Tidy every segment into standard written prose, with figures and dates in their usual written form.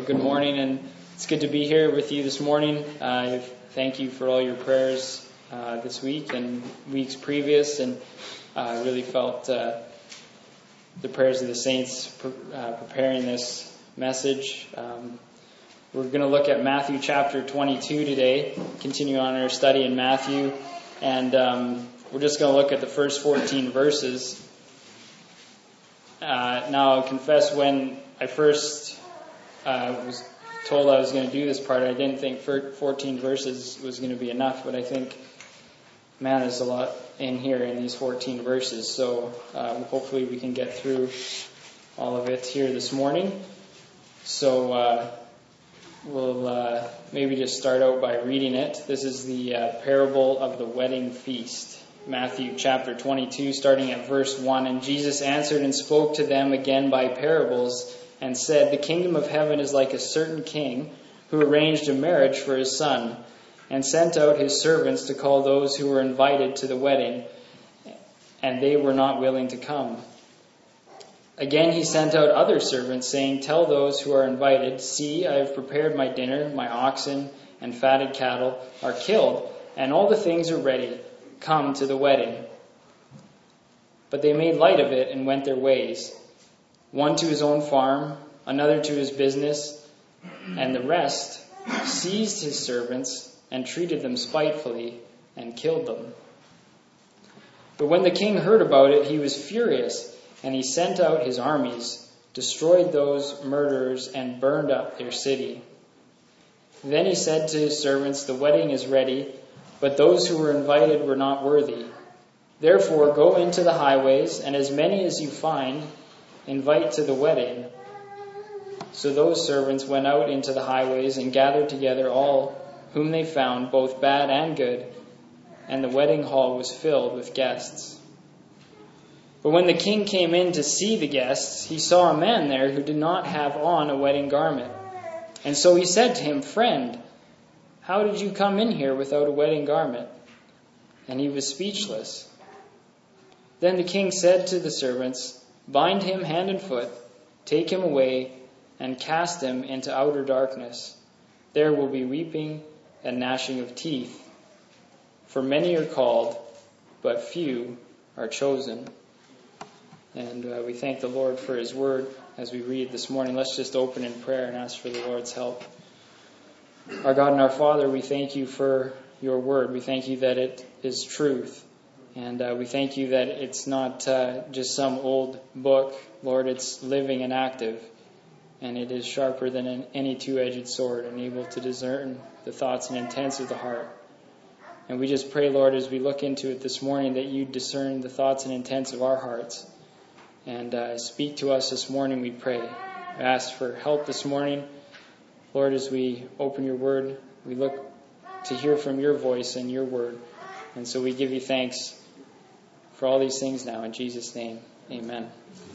Good morning, and it's good to be here with you this morning. Thank you for all your prayers this week and weeks previous, and I really felt the prayers of the saints preparing this message. We're going to look at Matthew chapter 22 today, continue on our study in Matthew, and we're just going to look at the first 14 verses. Now, I'll confess, when I first was told I was going to do this part, I didn't think 14 verses was going to be enough, but I think, man, there's a lot in here in these 14 verses, so hopefully we can get through all of it here this morning. So we'll maybe just start out by reading it. This is the parable of the wedding feast. Matthew chapter 22, starting at verse 1. And Jesus answered and spoke to them again by parables, and said, The kingdom of heaven is like a certain king who arranged a marriage for his son, and sent out his servants to call those who were invited to the wedding, and they were not willing to come. Again he sent out other servants, saying, Tell those who are invited, See, I have prepared my dinner, my oxen and fatted cattle are killed, and all the things are ready. Come to the wedding. But they made light of it and went their ways, one to his own farm, another to his business, and the rest seized his servants and treated them spitefully and killed them. But when the king heard about it, he was furious, and he sent out his armies, destroyed those murderers, and burned up their city. Then he said to his servants, The wedding is ready, but those who were invited were not worthy. Therefore go into the highways, and as many as you find, invite to the wedding. So those servants went out into the highways and gathered together all whom they found, both bad and good, and the wedding hall was filled with guests. But when the king came in to see the guests, he saw a man there who did not have on a wedding garment. And so he said to him, Friend, how did you come in here without a wedding garment? And he was speechless. Then the king said to the servants, Bind him hand and foot, take him away, and cast him into outer darkness. There will be weeping and gnashing of teeth. For many are called, but few are chosen. And we thank the Lord for his word as we read this morning. Let's just open in prayer and ask for the Lord's help. Our God and our Father, we thank you for your word. We thank you that it is truth. And we thank you that it's not just some old book. Lord, it's living and active. And it is sharper than any two-edged sword and able to discern the thoughts and intents of the heart. And we just pray, Lord, as we look into it this morning, that you discern the thoughts and intents of our hearts. And speak to us this morning, we pray. I ask for help this morning. Lord, as we open your word, we look to hear from your voice and your word. And so we give you thanks for all these things now. In Jesus' name, amen.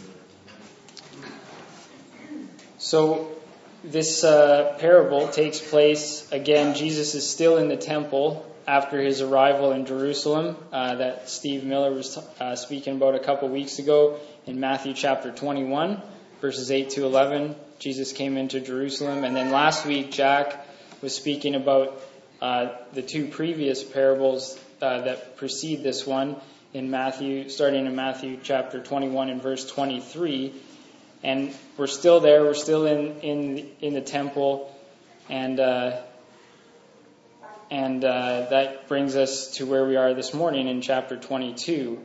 So this parable takes place, again, Jesus is still in the temple after his arrival in Jerusalem that Steve Miller was speaking about a couple weeks ago in Matthew chapter 21, verses 8 to 11. Jesus came into Jerusalem. And then last week, Jack was speaking about the two previous parables that precede this one in Matthew, starting in Matthew chapter 21 and verse 23. And we're still there. We're still in the temple. And that brings us to where we are this morning in chapter 22.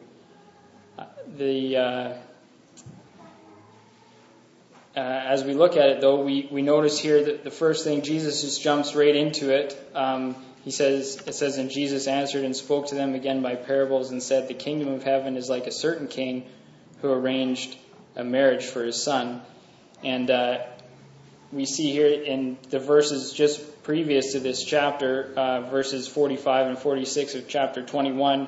As we look at it, though, we notice here that the first thing, Jesus just jumps right into it. It says, And Jesus answered and spoke to them again by parables and said, The kingdom of heaven is like a certain king who arranged a marriage for his son. And we see here in the verses just previous to this chapter, verses 45 and 46 of chapter 21,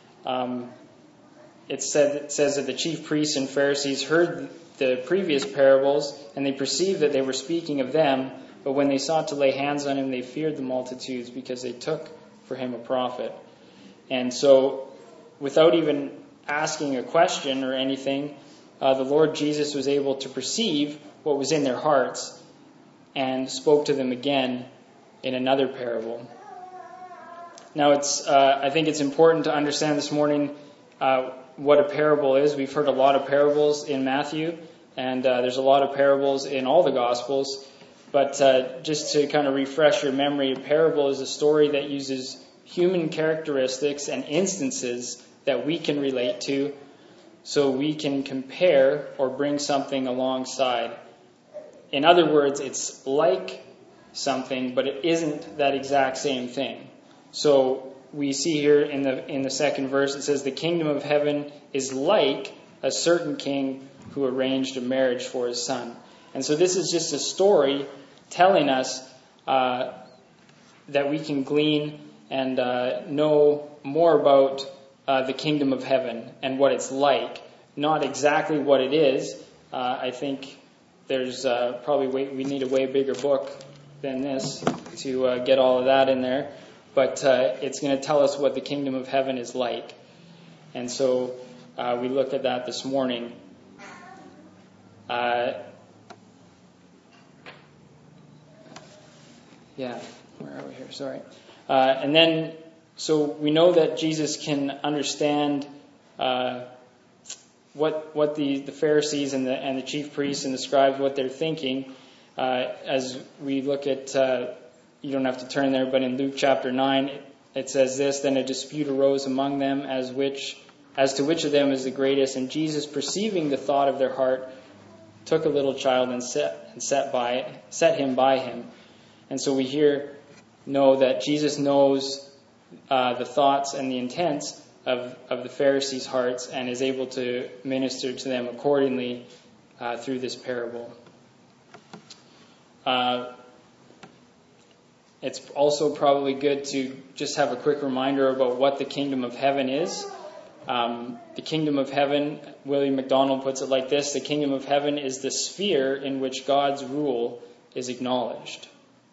it says that the chief priests and Pharisees heard the previous parables, and they perceived that they were speaking of them, but when they sought to lay hands on him, they feared the multitudes because they took for him a prophet. And so, without even asking a question or anything, the Lord Jesus was able to perceive what was in their hearts. and spoke to them again in another parable. Now, I think it's important to understand this morning what a parable is. We've heard a lot of parables in Matthew, and there's a lot of parables in all the Gospels. But just to kind of refresh your memory, a parable is a story that uses human characteristics and instances that we can relate to, so we can compare or bring something alongside. In other words, it's like something, but it isn't that exact same thing. So we see here in the second verse, it says, the kingdom of heaven is like a certain king who arranged a marriage for his son. And so this is just a story telling us that we can glean and know more about the kingdom of heaven and what it's like. Not exactly what it is. I think there's we need a way bigger book than this to get all of that in there. But it's going to tell us what the kingdom of heaven is like. And so we looked at that this morning. Where are we here? Sorry. And then, so we know that Jesus can understand what the Pharisees and the chief priests and the scribes, what they're thinking. As we look at, you don't have to turn there, but in Luke chapter 9, it says this, then a dispute arose among them as to which of them is the greatest. And Jesus, perceiving the thought of their heart, took a little child and set him by him. And so we know that Jesus knows the thoughts and the intents of the Pharisees' hearts and is able to minister to them accordingly through this parable. It's also probably good to just have a quick reminder about what the kingdom of heaven is. The kingdom of heaven, William MacDonald puts it like this, the kingdom of heaven is the sphere in which God's rule is acknowledged.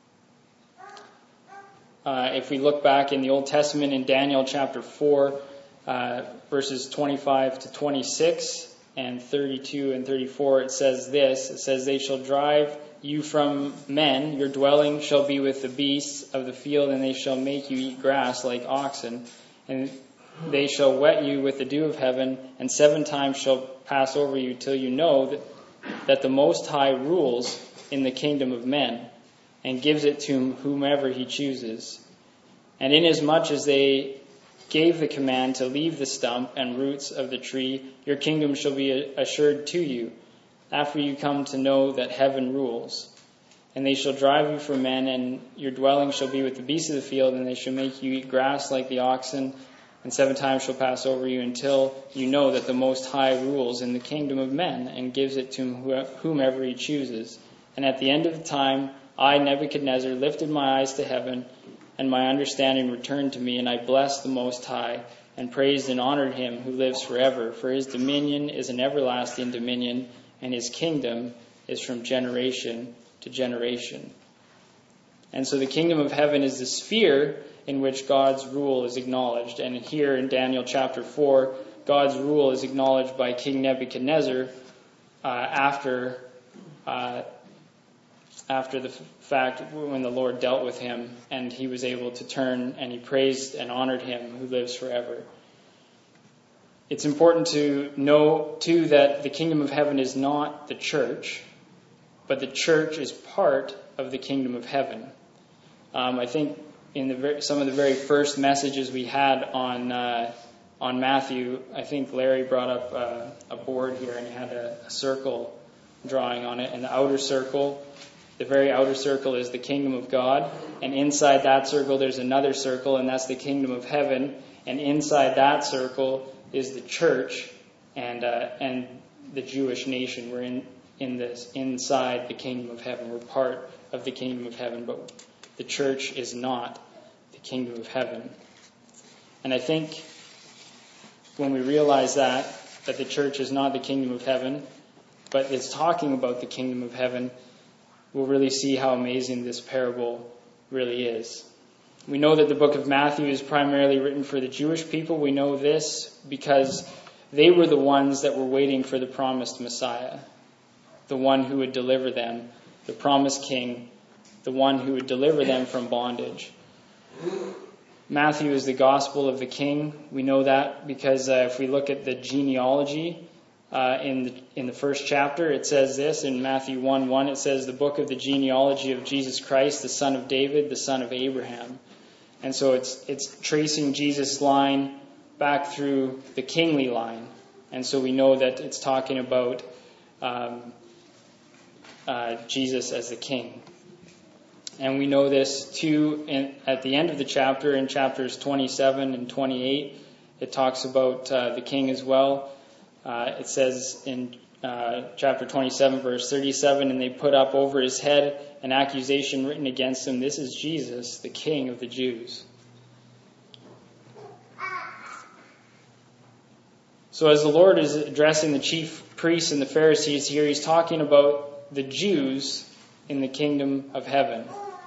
If we look back in the Old Testament in Daniel chapter 4, verses 25 to 26 and 32 and 34, it says this. It says, they shall drive you from men, your dwelling shall be with the beasts of the field, and they shall make you eat grass like oxen. And they shall wet you with the dew of heaven, and 7 times shall pass over you till you know that the Most High rules in the kingdom of men, and gives it to whomever he chooses. And inasmuch as they gave the command to leave the stump and roots of the tree, your kingdom shall be assured to you, after you come to know that heaven rules. And they shall drive you from men, and your dwelling shall be with the beasts of the field, and they shall make you eat grass like the oxen, and 7 times shall pass over you until you know that the Most High rules in the kingdom of men, and gives it to whomever he chooses. And at the end of the time, I, Nebuchadnezzar, lifted my eyes to heaven, and my understanding returned to me, and I blessed the Most High, and praised and honored him who lives forever. For his dominion is an everlasting dominion, and his kingdom is from generation to generation. And so the kingdom of heaven is the sphere in which God's rule is acknowledged. And here in Daniel chapter 4, God's rule is acknowledged by King Nebuchadnezzar after the fact when the Lord dealt with him and he was able to turn, and he praised and honored him who lives forever. It's important to know, too, that the kingdom of heaven is not the church, but the church is part of the kingdom of heaven. I think in some of the very first messages we had on Matthew, I think Larry brought up a board here, and he had a circle drawing on it. And the outer circle, the very outer circle, is the kingdom of God. And inside that circle, there's another circle, and that's the kingdom of heaven. And inside that circle is the church and the Jewish nation. We're inside the kingdom of heaven. We're part of the kingdom of heaven, but the church is not the kingdom of heaven. And I think when we realize that the church is not the kingdom of heaven, but it's talking about the kingdom of heaven, we'll really see how amazing this parable really is. We know that the book of Matthew is primarily written for the Jewish people. We know this because they were the ones that were waiting for the promised Messiah, the one who would deliver them. the promised king, the one who would deliver them from bondage. Matthew is the gospel of the king. We know that because if we look at the genealogy in the first chapter, it says this in Matthew 1:1. It says, the book of the genealogy of Jesus Christ, the son of David, the son of Abraham. And so it's tracing Jesus' line back through the kingly line. And so we know that it's talking about Jesus as the king. And we know this too at the end of the chapter, in chapters 27 and 28. It talks about the king as well. It says in chapter 27, verse 37, and they put up over his head an accusation written against him. This is Jesus, the King of the Jews. So as the Lord is addressing the chief priests and the Pharisees here, he's talking about the Jews in the kingdom of heaven.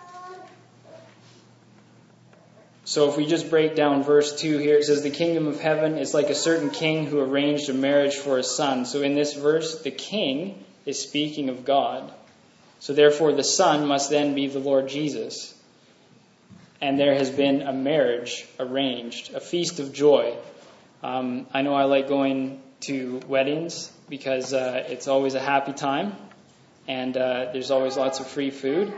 So if we just break down verse 2 here, it says, the kingdom of heaven is like a certain king who arranged a marriage for his son. So in this verse, the king is speaking of God. So therefore, the son must then be the Lord Jesus. And there has been a marriage arranged, a feast of joy. I know I like going to weddings because it's always a happy time. And there's always lots of free food.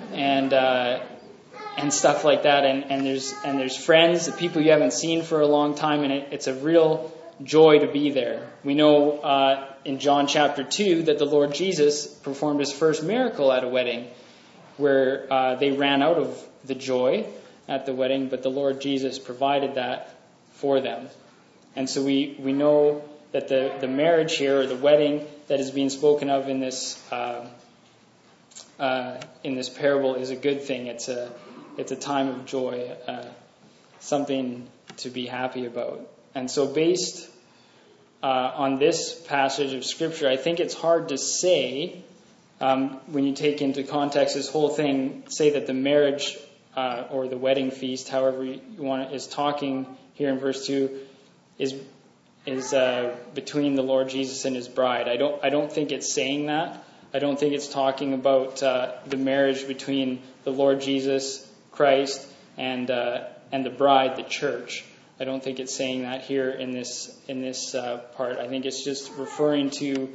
And stuff like that, and there's friends, the people you haven't seen for a long time, and it's a real joy to be there. We know in John chapter 2 that the Lord Jesus performed his first miracle at a wedding, where they ran out of the joy at the wedding, but the Lord Jesus provided that for them. And so we know that the marriage here, or the wedding that is being spoken of in this parable, is a good thing. It's a time of joy, something to be happy about. And so based on this passage of Scripture, I think it's hard to say, when you take into context this whole thing, say that the marriage or the wedding feast, however you want it, is talking here in verse 2, is between the Lord Jesus and his bride. I don't think it's saying that. I don't think it's talking about the marriage between the Lord Jesus Christ and the bride, the church. I don't think it's saying that here in this part. I think it's just referring to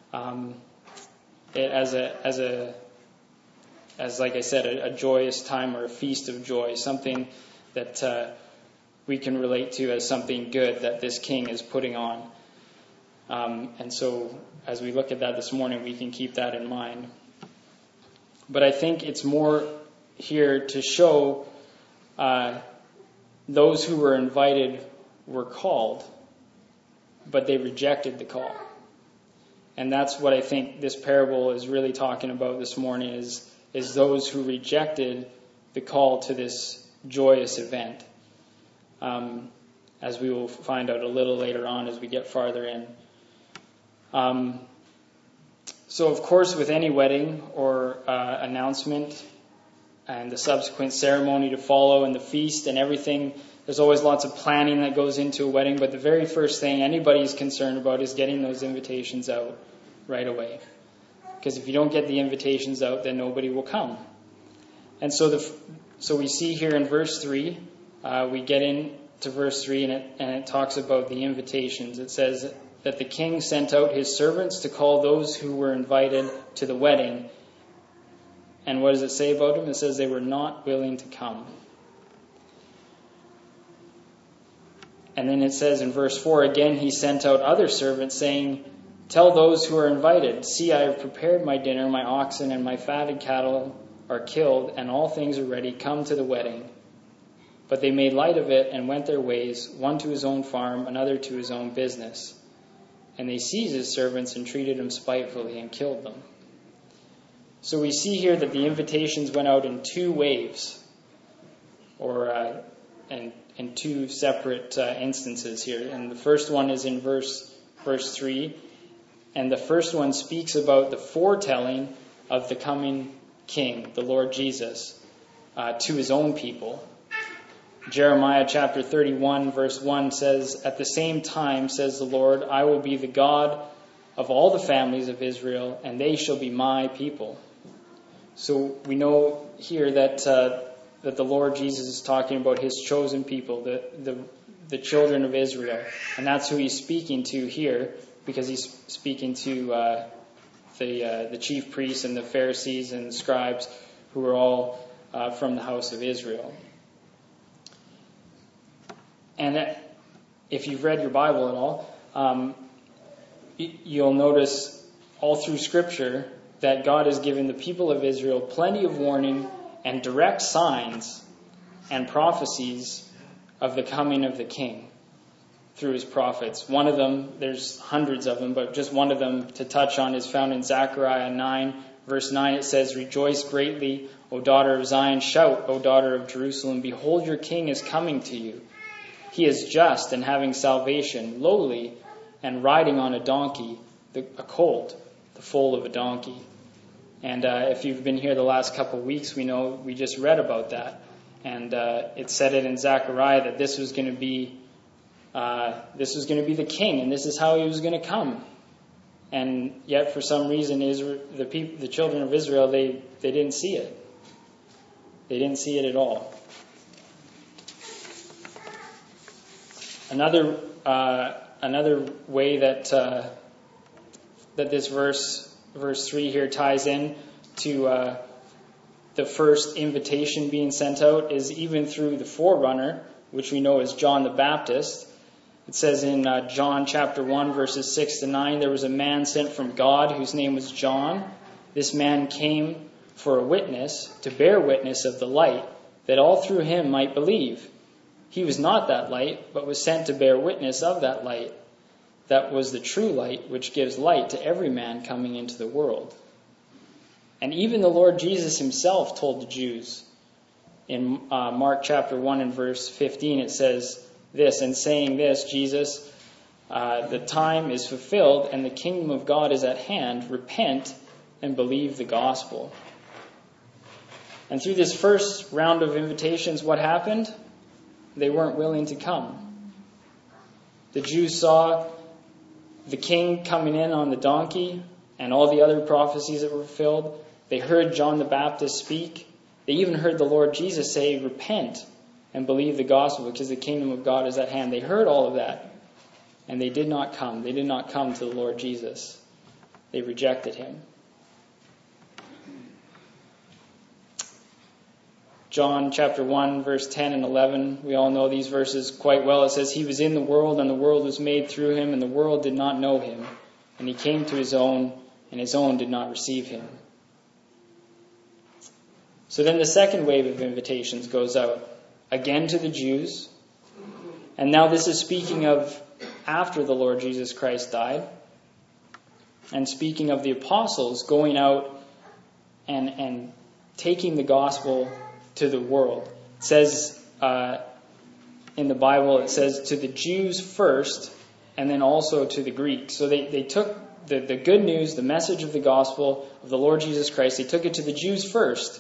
it as like I said, a joyous time or a feast of joy, something that we can relate to as something good that this king is putting on. And so as we look at that this morning, we can keep that in mind. But I think it's more here to show those who were invited were called, but they rejected the call. And that's what I think this parable is really talking about this morning, is those who rejected the call to this joyous event. As we will find out a little later on as we get farther in. So of course, with any wedding or announcement and the subsequent ceremony to follow and the feast and everything, there's always lots of planning that goes into a wedding, but the very first thing anybody's concerned about is getting those invitations out right away. Because if you don't get the invitations out, then nobody will come. And so we see here in verse 3, we get into verse 3 and it talks about the invitations. It says that the king sent out his servants to call those who were invited to the wedding. And what does it say about them? It says they were not willing to come. And then it says in verse 4, again he sent out other servants, saying, tell those who are invited, see, I have prepared my dinner, my oxen and my fatted cattle are killed, and all things are ready. Come to the wedding. But they made light of it and went their ways, one to his own farm, another to his own business. And they seized his servants and treated them spitefully and killed them. So we see here that the invitations went out in two waves, or in two separate instances here. And the first one is in verse 3. And the first one speaks about the foretelling of the coming king, the Lord Jesus, to his own people. Jeremiah chapter 31 verse 1 says, at the same time, says the Lord, I will be the God of all the families of Israel, and they shall be my people. So we know here that the Lord Jesus is talking about his chosen people, the children of Israel. And that's who he's speaking to here, because he's speaking to the chief priests and the Pharisees and the scribes, who are all from the house of Israel. And if you've read your Bible at all, you'll notice all through Scripture that God has given the people of Israel plenty of warning and direct signs and prophecies of the coming of the King through his prophets. One of them, there's hundreds of them, but just one of them to touch on is found in Zechariah 9, verse 9. It says, "Rejoice greatly, O daughter of Zion. Shout, O daughter of Jerusalem. Behold, your king is coming to you. He is just and having salvation, lowly and riding on a donkey, a colt, the foal of a donkey." And if you've been here the last couple of weeks, we know we just read about that. And it said it in Zechariah that this was going to be the king, and this is how he was going to come. And yet, for some reason, the children of Israel, they didn't see it. They didn't see it at all. Another way that this verse 3 here ties in to the first invitation being sent out is even through the forerunner, which we know as John the Baptist. It says in John chapter 1, verses 6 to 9, "There was a man sent from God whose name was John. This man came for a witness, to bear witness of the light, that all through him might believe. He was not that light, but was sent to bear witness of that light. That was the true light, which gives light to every man coming into the world." And even the Lord Jesus himself told the Jews in Mark chapter 1 and verse 15, it says this, "And saying this, Jesus, the time is fulfilled and the kingdom of God is at hand. Repent and believe the gospel." And through this first round of invitations, what happened? They weren't willing to come. The Jews saw the king coming in on the donkey and all the other prophecies that were fulfilled. They heard John the Baptist speak. They even heard the Lord Jesus say, "Repent and believe the gospel, because the kingdom of God is at hand." They heard all of that, and they did not come. They did not come to the Lord Jesus. They rejected him. John chapter 1, verse 10 and 11, we all know these verses quite well. It says, "He was in the world, and the world was made through him, and the world did not know him. And he came to his own, and his own did not receive him." So then the second wave of invitations goes out, again to the Jews. And now this is speaking of after the Lord Jesus Christ died, and speaking of the apostles going out and taking the gospel to the world. It says in the Bible, it says to the Jews first, and then also to the Greeks. So they took the good news, the message of the gospel of the Lord Jesus Christ, they took it to the Jews first.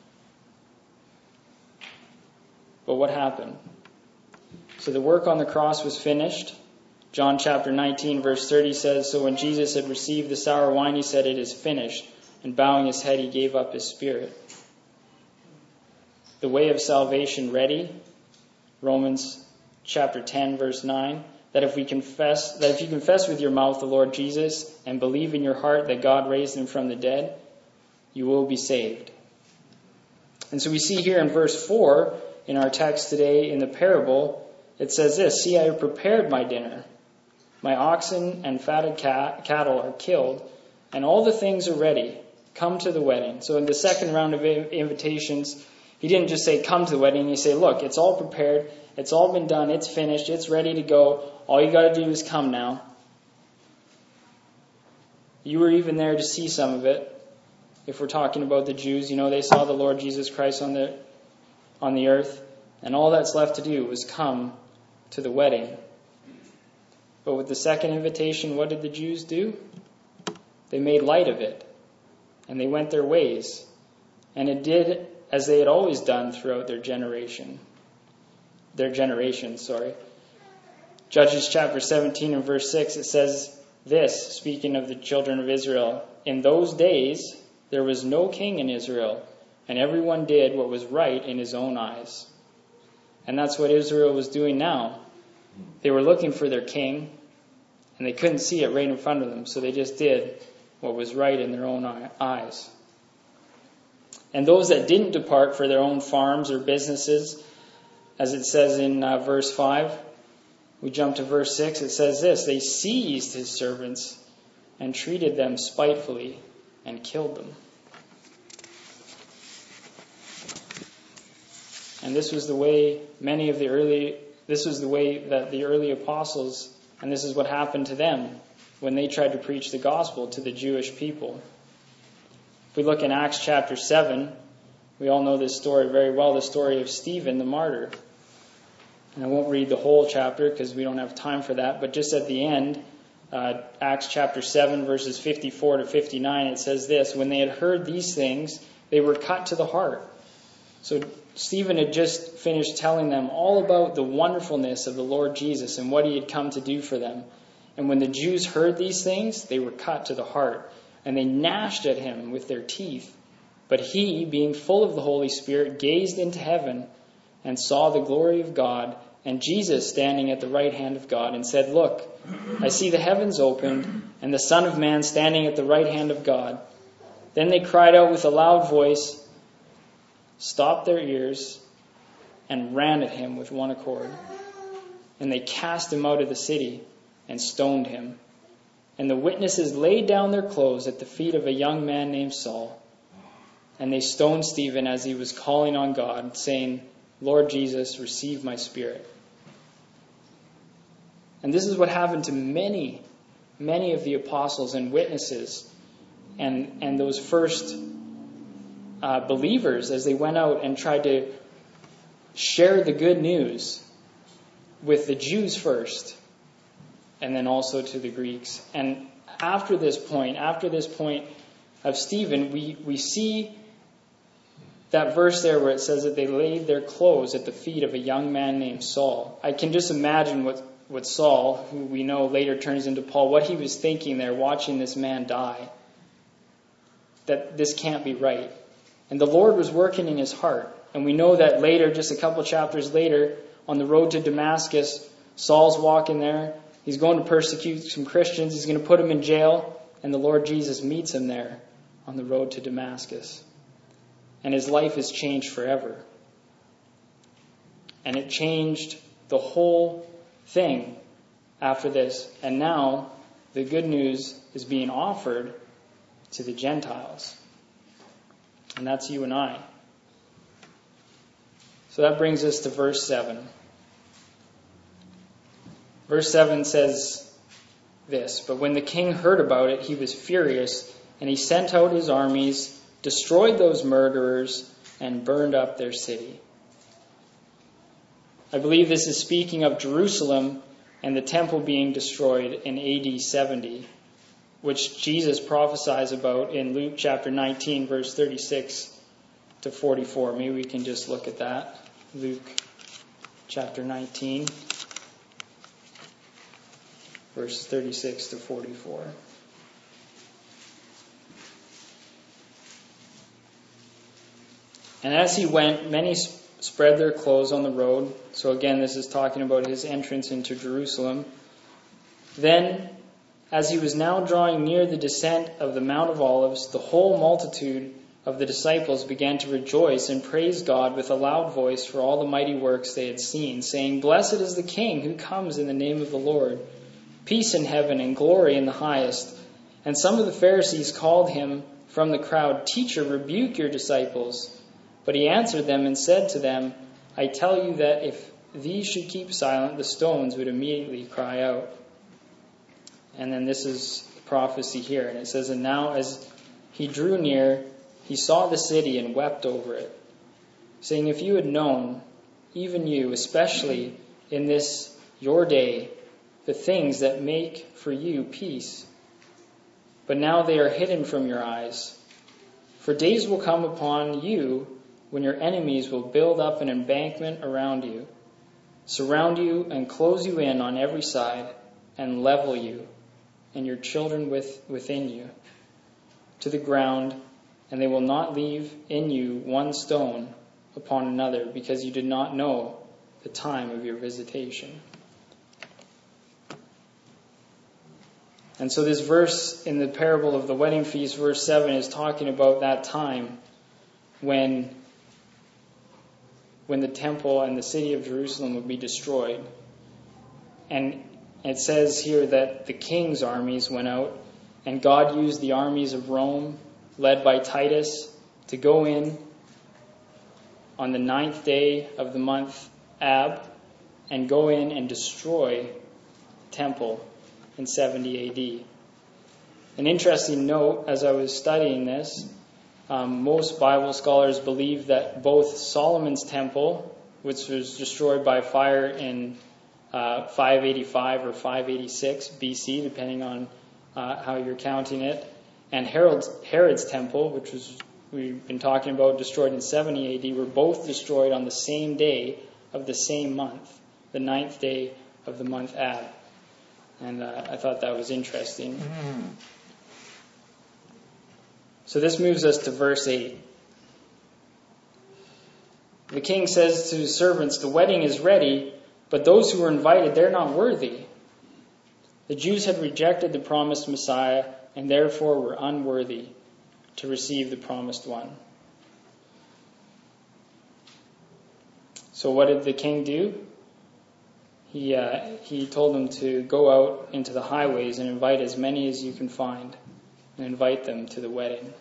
But what happened? So the work on the cross was finished. John chapter 19, verse 30 says, "So when Jesus had received the sour wine, he said, 'It is finished.' And bowing his head, he gave up his spirit." The way of salvation ready, Romans chapter 10, verse 9, that if you confess with your mouth the Lord Jesus and believe in your heart that God raised him from the dead, you will be saved. And so we see here in verse 4 in our text today in the parable, it says this, "See, I have prepared my dinner. My oxen and fatted cattle are killed, and all the things are ready. Come to the wedding." So in the second round of invitations, he didn't just say, "Come to the wedding." He said, "Look, it's all prepared. It's all been done. It's finished. It's ready to go. All you got to do is come now." You were even there to see some of it. If we're talking about the Jews, they saw the Lord Jesus Christ on the earth, and all that's left to do was come to the wedding. But with the second invitation, what did the Jews do? They made light of it, and they went their ways. And it did as they had always done throughout their generations. Judges chapter 17 and verse 6, it says this, speaking of the children of Israel, "In those days There was no king in Israel, and everyone did what was right in his own eyes. And that's what Israel was doing now. They were looking for their king, and they couldn't see it right in front of them, so they just did what was right in their own eyes. And those that didn't depart for their own farms or businesses, as it says in verse 5, we jump to verse 6, it says this: they seized his servants and treated them spitefully and killed them. And this was the way that the early apostles, and this is what happened to them when they tried to preach the gospel to the Jewish people. If we look in Acts chapter 7, we all know this story very well, the story of Stephen the martyr. And I won't read the whole chapter because we don't have time for that, but just at the end, Acts chapter 7, verses 54 to 59, it says this: when they had heard these things, they were cut to the heart. So Stephen had just finished telling them all about the wonderfulness of the Lord Jesus and what he had come to do for them. And when the Jews heard these things, they were cut to the heart, and they gnashed at him with their teeth. But he, being full of the Holy Spirit, gazed into heaven and saw the glory of God, and Jesus standing at the right hand of God, and said, "Look, I see the heavens opened, and the Son of Man standing at the right hand of God." Then they cried out with a loud voice, stopped their ears, and ran at him with one accord. And they cast him out of the city and stoned him. And the witnesses laid down their clothes at the feet of a young man named Saul. And they stoned Stephen as he was calling on God, saying, "Lord Jesus, receive my spirit." And this is what happened to many of the apostles and witnesses and those first believers as they went out and tried to share the good news with the Jews first, and then also to the Greeks. And after this point of Stephen, we see that verse there where it says that they laid their clothes at the feet of a young man named Saul. I can just imagine what Saul, who we know later turns into Paul, what he was thinking there watching this man die. That this can't be right. And the Lord was working in his heart. And we know that later, just a couple chapters later, on the road to Damascus, Saul's walking there. He's going to persecute some Christians. He's going to put them in jail. And the Lord Jesus meets him there on the road to Damascus. And his life is changed forever. And it changed the whole thing after this. And now the good news is being offered to the Gentiles. And that's you and I. So that brings us to verse 7. Verse 7 says this: "But when the king heard about it, he was furious, and he sent out his armies, destroyed those murderers, and burned up their city." I believe this is speaking of Jerusalem and the temple being destroyed in AD 70, which Jesus prophesies about in Luke chapter 19, verse 36 to 44. Maybe we can just look at that. Luke chapter 19, verses 36 to 44. "And as he went, many spread their clothes on the road." So again, this is talking about his entrance into Jerusalem. "Then, as he was now drawing near the descent of the Mount of Olives, the whole multitude of the disciples began to rejoice and praise God with a loud voice for all the mighty works they had seen, saying, 'Blessed is the King who comes in the name of the Lord. Peace in heaven and glory in the highest.' And some of the Pharisees called him from the crowd, 'Teacher, rebuke your disciples.' But he answered them and said to them, 'I tell you that if these should keep silent, the stones would immediately cry out.'" And then this is prophecy here. And it says, "And now as he drew near, he saw the city and wept over it, saying, 'If you had known, even you, especially in this your day, the things that make for you peace. But now they are hidden from your eyes. For days will come upon you when your enemies will build up an embankment around you, surround you and close you in on every side, and level you and your children within you to the ground, and they will not leave in you one stone upon another, because you did not know the time of your visitation. And so this verse in the parable of the wedding feast, verse 7, is talking about that time when the temple and the city of Jerusalem would be destroyed. And it says here that the king's armies went out, and God used the armies of Rome, led by Titus, to go in on the 9th day of the month Ab, and go in and destroy the temple in 70 AD. An interesting note, as I was studying this, most Bible scholars believe that both Solomon's temple, which was destroyed by fire in 585 or 586 BC, depending on how you're counting it, and Herod's temple, which we've been talking about, destroyed in 70 AD, were both destroyed on the same day of the same month, the 9th day of the month Ab. And I thought that was interesting. So this moves us to verse 8. The king says to his servants, "The wedding is ready, but those who were invited, they're not worthy." The Jews had rejected the promised Messiah, and therefore were unworthy to receive the promised one. So what did the king do? He told them to go out into the highways and invite as many as you can find, and invite them to the wedding.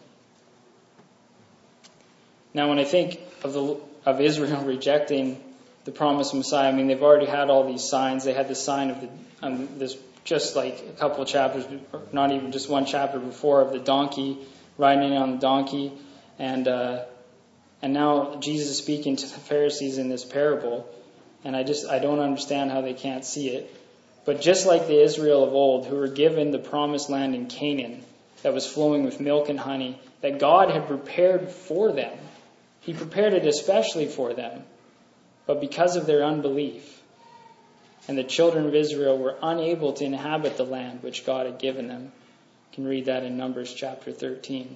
Now, when I think of Israel rejecting the promised Messiah, I mean, they've already had all these signs. They had the sign of this, just like a couple of chapters, not even just one chapter before, of the donkey, riding in on the donkey, and now Jesus is speaking to the Pharisees in this parable. And I don't understand how they can't see it. But just like the Israel of old, who were given the promised land in Canaan that was flowing with milk and honey, that God had prepared for them. He prepared it especially for them. But because of their unbelief, and the children of Israel were unable to inhabit the land which God had given them. You can read that in Numbers chapter 13.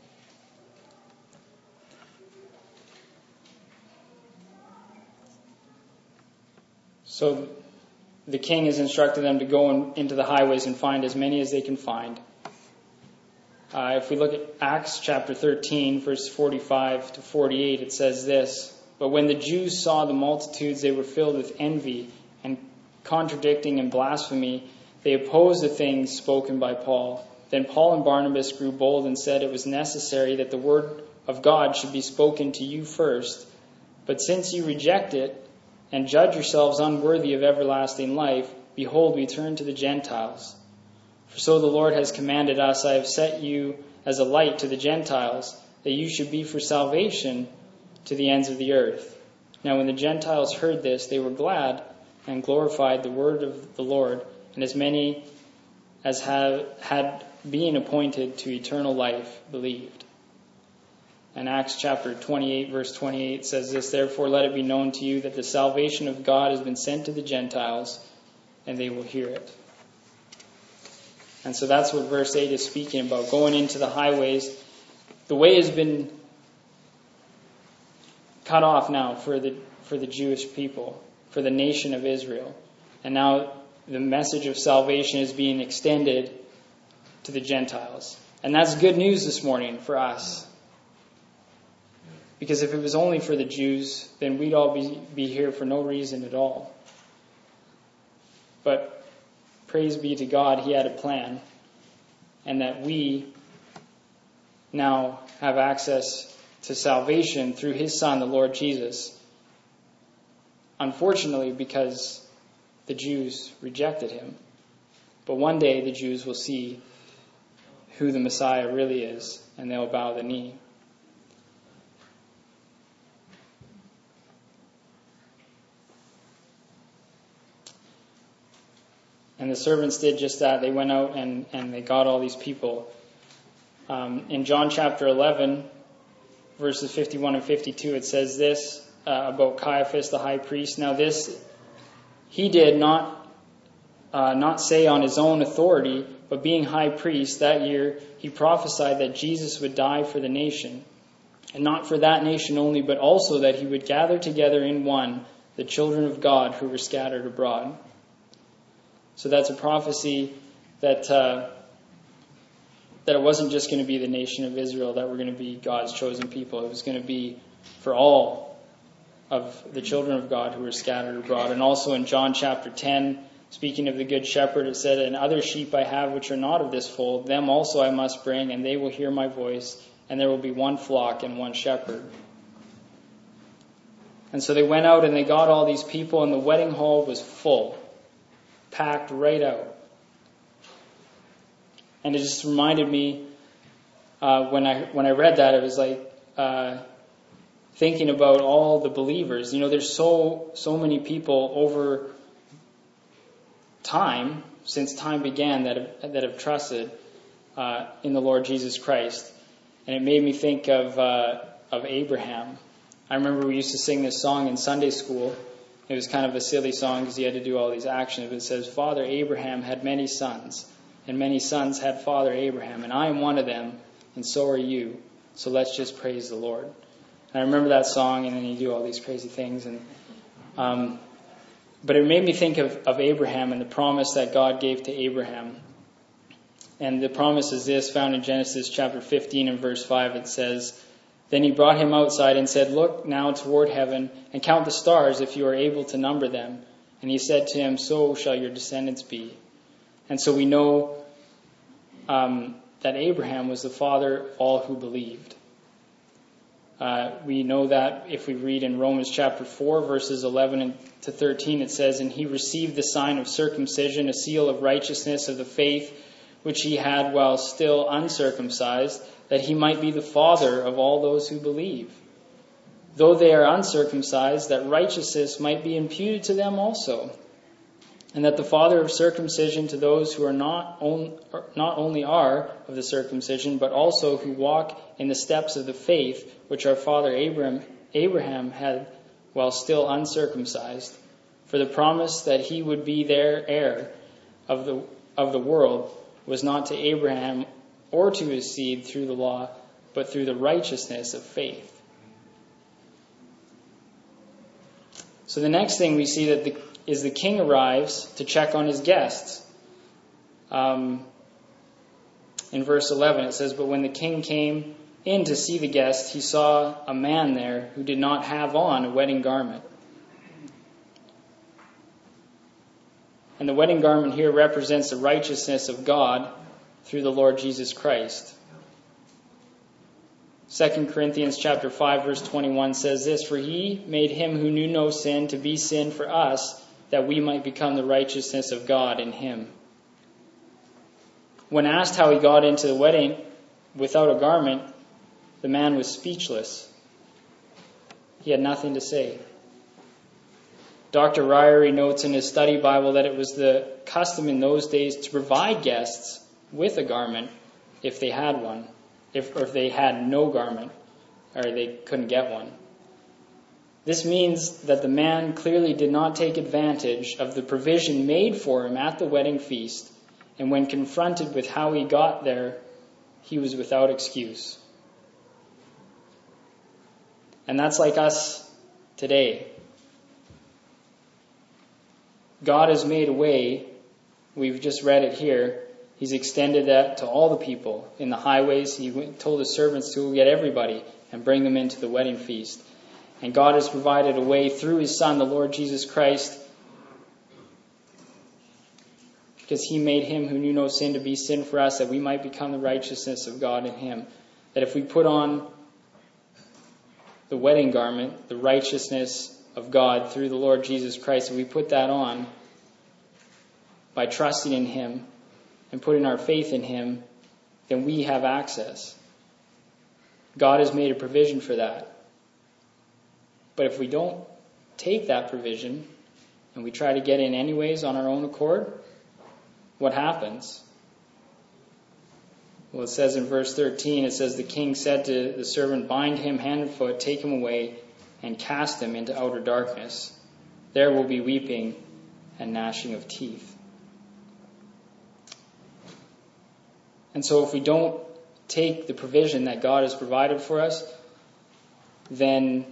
So the king has instructed them to go into the highways and find as many as they can find. If we look at Acts chapter 13, verse 45 to 48, it says this: "But when the Jews saw the multitudes, they were filled with envy, and contradicting and blasphemy, they opposed the things spoken by Paul. Then Paul and Barnabas grew bold and said it was necessary that the word of God should be spoken to you first. But since you reject it, and judge yourselves unworthy of everlasting life, behold, we turn to the Gentiles. For so the Lord has commanded us, I have set you as a light to the Gentiles, that you should be for salvation to the ends of the earth." Now when the Gentiles heard this, they were glad and glorified the word of the Lord, and as many as had been appointed to eternal life believed. And Acts chapter 28, verse 28 says this: "Therefore let it be known to you that the salvation of God has been sent to the Gentiles, and they will hear it." And so that's what verse 8 is speaking about, going into the highways. The way has been cut off now for the Jewish people, for the nation of Israel. And now the message of salvation is being extended to the Gentiles. And that's good news this morning for us. Because if it was only for the Jews, then we'd all be here for no reason at all. But praise be to God, He had a plan, and that we now have access to salvation through His Son, the Lord Jesus. Unfortunately, because the Jews rejected Him. But one day the Jews will see who the Messiah really is, and they'll bow the knee. And the servants did just that. They went out and they got all these people. In John chapter 11, verses 51 and 52, it says this about Caiaphas, the high priest. "Now this he did not say on his own authority, But being high priest that year, he prophesied that Jesus would die for the nation. And not for that nation only, but also that he would gather together in one the children of God who were scattered abroad. So that's a prophecy that it wasn't just going to be the nation of Israel that were going to be God's chosen people. It was going to be for all of the children of God who were scattered abroad. And also in John chapter 10, speaking of the good shepherd, it said, "And other sheep I have which are not of this fold, them also I must bring, and they will hear my voice, and there will be one flock and one shepherd." And so they went out and they got all these people, and the wedding hall was full, packed right out. And it just reminded me, when I read that, it was like thinking about all the believers. There's so many people over time, since time began, that have trusted in the Lord Jesus Christ. And it made me think of Abraham. I remember we used to sing this song in Sunday school. It was kind of a silly song because he had to do all these actions. But it says, "Father Abraham had many sons, and many sons had Father Abraham, and I am one of them, and so are you. So let's just praise the Lord." And I remember that song, and then you do all these crazy things. But it made me think of Abraham and the promise that God gave to Abraham. And the promise is this, found in Genesis chapter 15 and verse 5. It says, "Then he brought him outside and said, 'Look now toward heaven and count the stars if you are able to number them.' And he said to him, 'So shall your descendants be.'" And so we know that Abraham was the father of all who believed. We know that if we read in Romans chapter 4, verses 11 to 13, it says, "And he received the sign of circumcision, a seal of righteousness of the faith which he had while still uncircumcised, that he might be the father of all those who believe. Though they are uncircumcised, that righteousness might be imputed to them also. And that the father of circumcision to those who are not only are of the circumcision, but also who walk in the steps of the faith which our father Abraham had while still uncircumcised. For the promise that he would be their heir of the world was not to Abraham or to his seed through the law, but through the righteousness of faith." So the next thing we see is the king arrives to check on his guests. In verse 11 it says, "But when the king came in to see the guests, he saw a man there who did not have on a wedding garment." And the wedding garment here represents the righteousness of God through the Lord Jesus Christ. 2 Corinthians chapter 5 verse 21 says this, "For he made him who knew no sin to be sin for us, that we might become the righteousness of God in him." When asked how he got into the wedding without a garment, the man was speechless. He had nothing to say. Dr. Ryrie notes in his study Bible that it was the custom in those days to provide guests with a garment if they had one, or if they had no garment, or they couldn't get one. This means that the man clearly did not take advantage of the provision made for him at the wedding feast, and when confronted with how he got there, he was without excuse. And that's like us today. God has made a way. We've just read it here. He's extended that to all the people in the highways. He told his servants to get everybody and bring them into the wedding feast. And God has provided a way through his Son, the Lord Jesus Christ, because he made him who knew no sin to be sin for us, that we might become the righteousness of God in him. That if we put on the wedding garment, the righteousness of God through the Lord Jesus Christ, if we put that on by trusting in him and putting our faith in him, then we have access. God has made a provision for that. But if we don't take that provision and we try to get in anyways on our own accord, what happens? Well, it says in verse 13, it says, "The king said to the servant, 'Bind him hand and foot, take him away, and cast him into outer darkness. There will be weeping and gnashing of teeth.'" And so if we don't take the provision that God has provided for us, then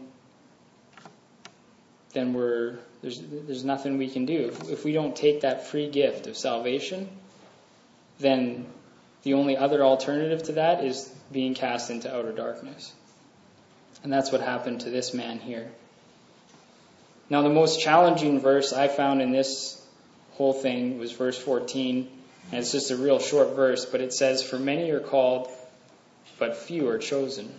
there's nothing we can do. If we don't take that free gift of salvation, then the only other alternative to that is being cast into outer darkness. And that's what happened to this man here. Now, the most challenging verse I found in this whole thing was verse 14. And it's just a real short verse, but it says, "For many are called, but few are chosen."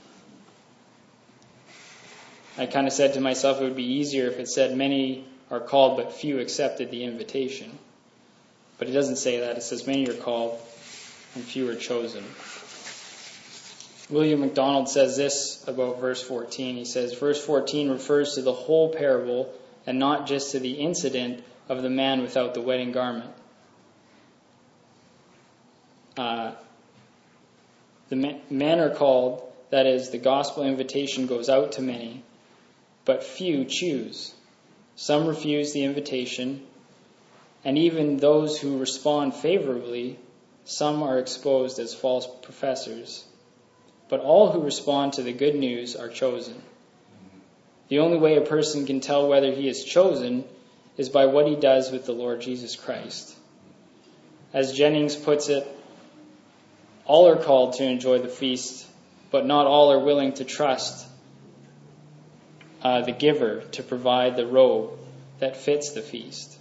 I kind of said to myself it would be easier if it said, "Many are called, but few accepted the invitation." But it doesn't say that. It says, "Many are called, and few are chosen." William MacDonald says this about verse 14. He says, "Verse 14 refers to the whole parable and not just to the incident of the man without the wedding garment. The men are called, that is, the gospel invitation goes out to many, but few choose. Some refuse the invitation, and even those who respond favorably, some are exposed as false professors. But all who respond to the good news are chosen. The only way a person can tell whether he is chosen is by what he does with the Lord Jesus Christ. As Jennings puts it, all are called to enjoy the feast, but not all are willing to trust the giver to provide the robe that fits the feast."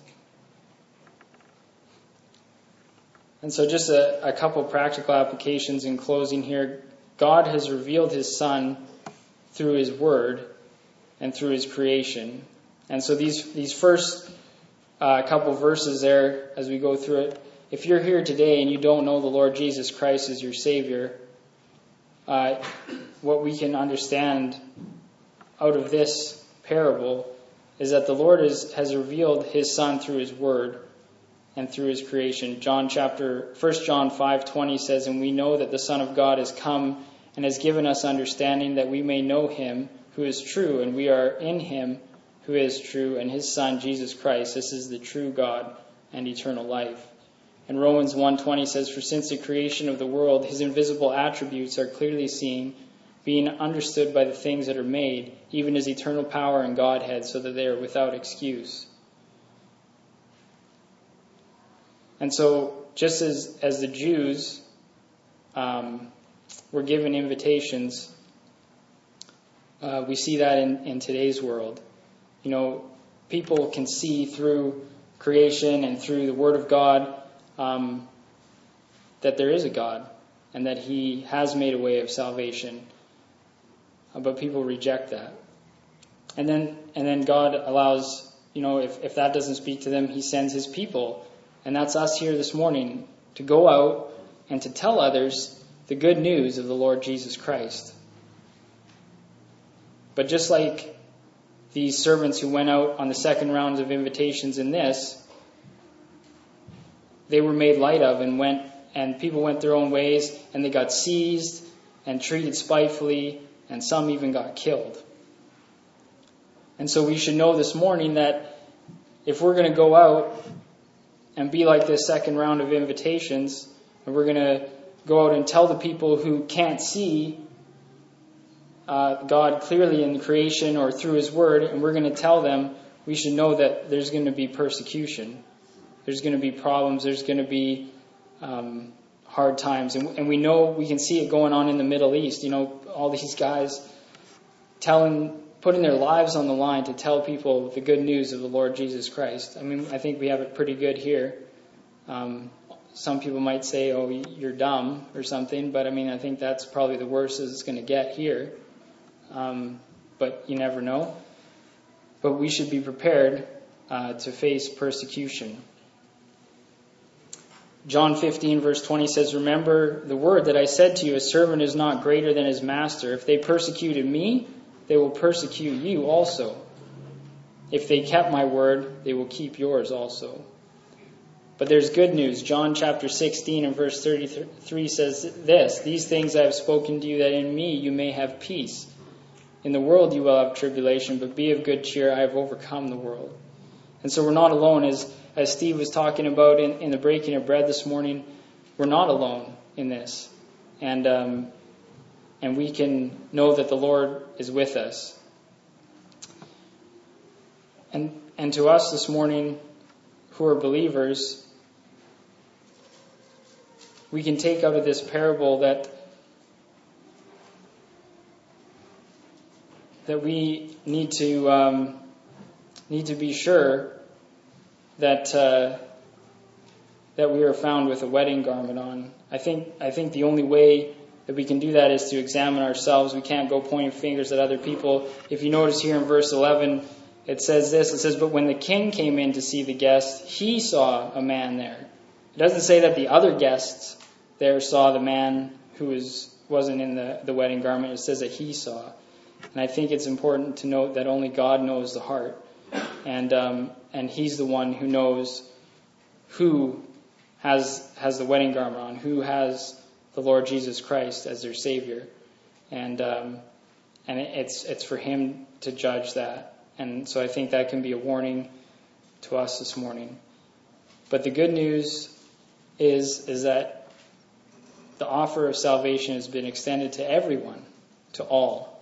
And so just a couple practical applications in closing here. God has revealed his Son through his word and through his creation. And so these first couple verses there, as we go through it, if you're here today and you don't know the Lord Jesus Christ as your Savior, what we can understand out of this parable is that the Lord has revealed his Son through his word and through his creation. 1 John 5:20 says, "And we know that the Son of God has come and has given us understanding that we may know him who is true, and we are in him who is true, and his Son, Jesus Christ. This is the true God and eternal life." And Romans 1:20 says, "For since the creation of the world, his invisible attributes are clearly seen, being understood by the things that are made, even his eternal power and Godhead, so that they are without excuse." And so, just as the Jews were given invitations, we see that in today's world. You know, people can see through creation and through the Word of God that there is a God and that he has made a way of salvation. But people reject that. And then God allows, if that doesn't speak to them, he sends his people. And that's us here this morning, to go out and to tell others the good news of the Lord Jesus Christ. But just like these servants who went out on the second rounds of invitations in this, they were made light of and people went their own ways, and they got seized and treated spitefully, and some even got killed. And so we should know this morning that if we're going to go out and be like this second round of invitations, and we're going to go out and tell the people who can't see God clearly in creation or through his word, and we're going to tell them, we should know that there's going to be persecution. There's going to be problems. There's going to be hard times. And we know, we can see it going on in the Middle East. All these guys putting their lives on the line to tell people the good news of the Lord Jesus Christ. I mean, I think we have it pretty good here. Some people might say, "Oh, you're dumb," or something. But I mean, I think that's probably the worst it's going to get here. But you never know. But we should be prepared to face persecution. John 15 verse 20 says, "Remember the word that I said to you, a servant is not greater than his master. If they persecuted me, they will persecute you also. If they kept my word, they will keep yours also." But there's good news. John chapter 16 and verse 33 says this, "These things I have spoken to you, that in me you may have peace. In the world you will have tribulation, but be of good cheer, I have overcome the world." And so we're not alone. As Steve was talking about in the breaking of bread this morning, we're not alone in this. And we can know that the Lord is with us. And to us this morning, who are believers, we can take out of this parable that we need to be sure that we are found with a wedding garment on. I think the only way that we can do that is to examine ourselves. We can't go pointing fingers at other people. If you notice here in verse 11, it says this. It says, "But when the king came in to see the guest, he saw a man there." It doesn't say that the other guests there saw the man who wasn't in the wedding garment. It says that he saw. And I think it's important to note that only God knows the heart. And he's the one who knows who has the wedding garment on, who has the Lord Jesus Christ as their Savior. And it's for him to judge that. And so I think that can be a warning to us this morning. But the good news is that the offer of salvation has been extended to everyone, to all.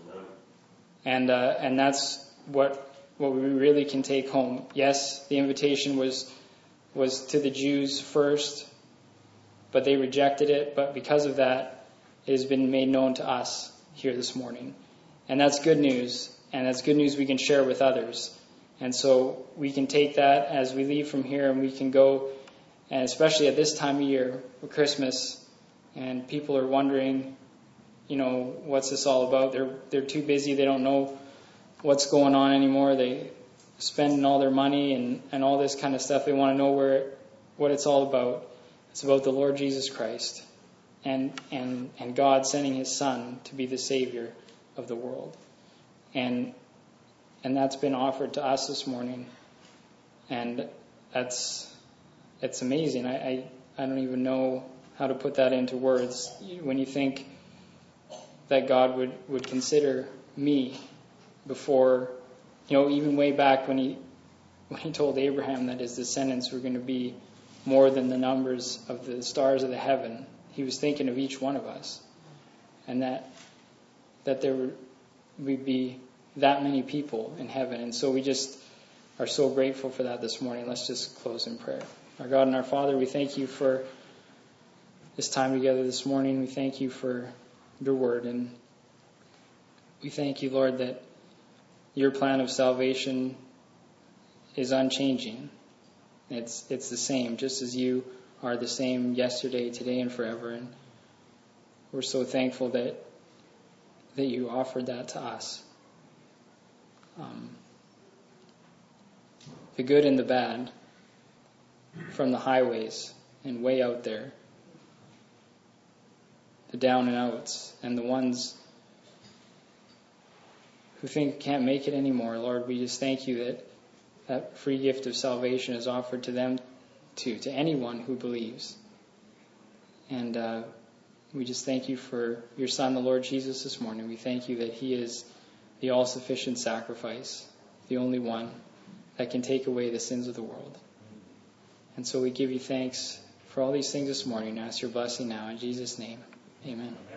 And that's what we really can take home. Yes, the invitation was to the Jews first, but they rejected it. But because of that, it has been made known to us here this morning. And that's good news. And that's good news we can share with others. And so we can take that as we leave from here, and we can go, and especially at this time of year, with Christmas, and people are wondering, what's this all about? They're too busy. They don't know what's going on anymore. They spending all their money and all this kind of stuff. They want to know what it's all about. It's about the Lord Jesus Christ and God sending his Son to be the Savior of the world. And that's been offered to us this morning. And it's amazing. I don't even know how to put that into words. When you think that God would consider me before, even way back when he told Abraham that his descendants were going to be more than the numbers of the stars of the heaven, he was thinking of each one of us. And that there would be that many people in heaven. And so we just are so grateful for that this morning. Let's just close in prayer. Our God and our Father, we thank you for this time together this morning. We thank you for your word. And we thank you, Lord, that your plan of salvation is unchanging. It's the same, just as you are the same yesterday, today, and forever. And we're so thankful that you offered that to us. The good and the bad, from the highways and way out there, the down and outs, and the ones who think can't make it anymore. Lord, we just thank you that free gift of salvation is offered to them too, to anyone who believes. And we just thank you for your Son, the Lord Jesus, this morning. We thank you that he is the all-sufficient sacrifice, the only one that can take away the sins of the world. And so we give you thanks for all these things this morning. I ask your blessing now in Jesus' name. Amen.